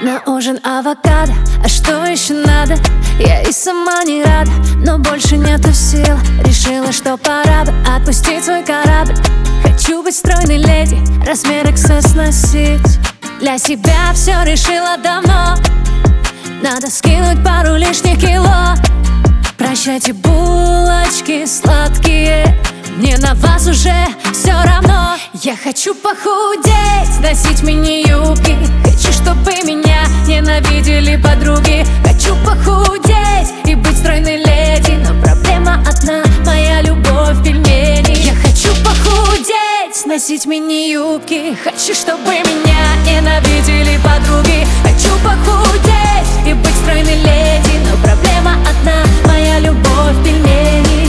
На ужин авокадо, а что еще надо? Я и сама не рада, но больше нету сил. Решила, что пора бы отпустить свой корабль. Хочу быть стройной леди, размер XS носить. Для себя все решила давно. Надо скинуть пару лишних кило. Прощайте, булочки сладкие, мне на вас уже все равно. Я хочу похудеть, носить мини-юбки. Хочу, чтобы меня ненавидели подруги. Хочу похудеть и быть стройной леди, но проблема одна, моя любовь пельмени. Я хочу похудеть, носить мини-юбки. Хочу, чтобы меня ненавидели подруги. Хочу похудеть и быть стройной леди, но проблема одна, моя любовь пельмени.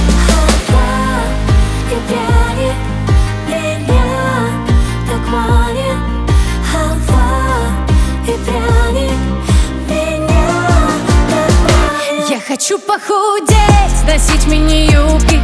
И пряник меня так манит. Халва и пряник меня так манит. Я хочу похудеть, носить мини-юбки.